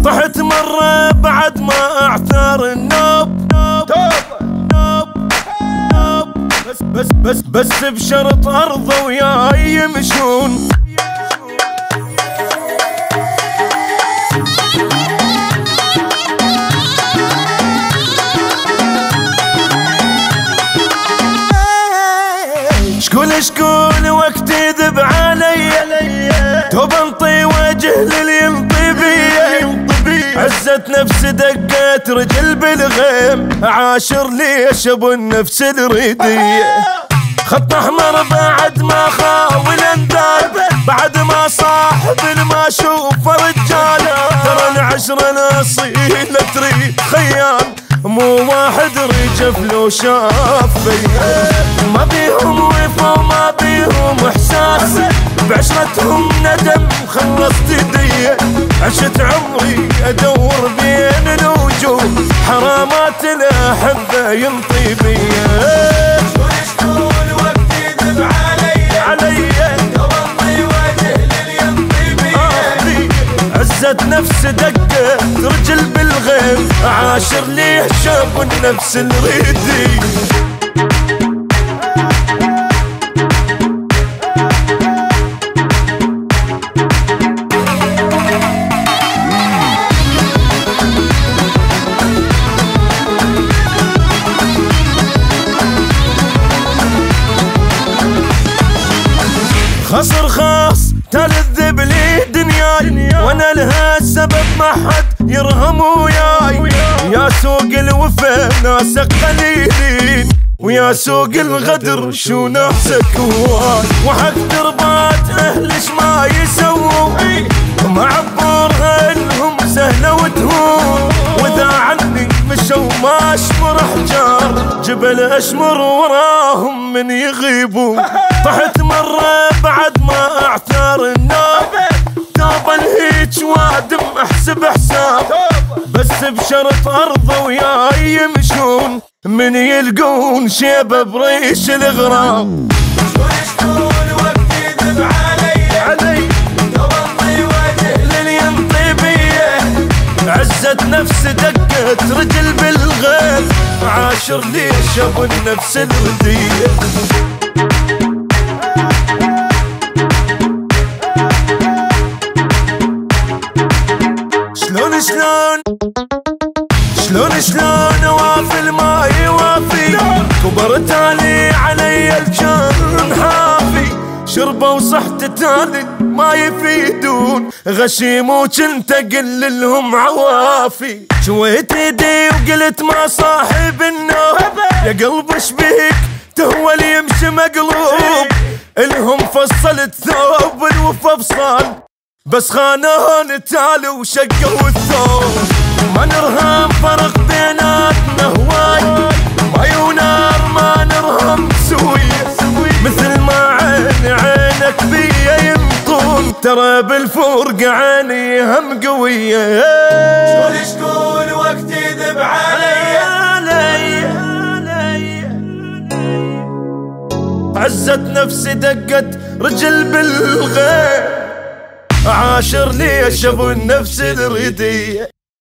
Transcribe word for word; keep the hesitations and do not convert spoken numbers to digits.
طحت مرة بعد ما اعثر النوب. بس بس بس بس بشرط ارضى وياي يمشون. شكون شكون وقت يذب علي، توب انطي وجه للينطي بيه. عزت نفس دقت رجل بالغيم، عاشر ليش ابو النفس الردية. خط احمر بعد ما خاول انذاب، بعد ما صاحب ما شوفه رجاله. ترى العشرة الاصيلة تريد خيال، مو واحد رجف لو شاف فيا. ما بيهم وفا وما بيهم احساس، بعشرتهم ندم خلصت يدي. عشت عمري ادور بين الوجوه، حرامات الاحبه ينطي بيا. شكون شكون وقت يذب علي علي، توضي وجه للينطي بيا. عزت نفس دقه رجل بالغيم، عاشر ليه شاب النفس الردي. خصر خاص تلذب لي دنياي، وانا لها السبب ما حد يرهم وياي. يا سوق الوفا ناسك قليلين، ويا سوق الغدر شو نحسك هواي. وحق دربات اهلش ما يسووا، معبرها انهم سهله وتهون. واذا عني مشوا ما اشمر حجار، جبل اشمر وراهم من يغيبون. طحت مرة بعد ما اعثر النوب، توبا الهيج وادم احسب حساب. بس بشرط ارضى وياي يمشون، من يلقون شيبه بريش الغرام. شكون شكون وقت يذب علي علي، توضي وجه للينطي بيه. عزت نفس دقت رجل بالغيب، عاشر ليش ابو النفس الردية. شلون شلون شلون شلون وافي الما يوافي، كبرت علي علي الجن حافي. شربوا وصحت تالي ما يفيدون، غشيم وجنت اقل لهم عوافي. شويت يدي وقلت ما صاحب النوب، يا قلب ايش بيك تهوى اللي يمشي مقلوب. الهم فصلت ثوب الوفا بصال، بس خانون تالي وشقوا الثوب. ما نرهم فرق بيناتنا هواي، ماي ونار ما نرهم سوية. مثل ما عين عينك بيا ينطون، ترى بالفرق عيني هم قوية. شكون شكون وقت يذب علي علي. عزت نفسي دقت رجل بالغيب، عاشر ليش ابو النفس الردية.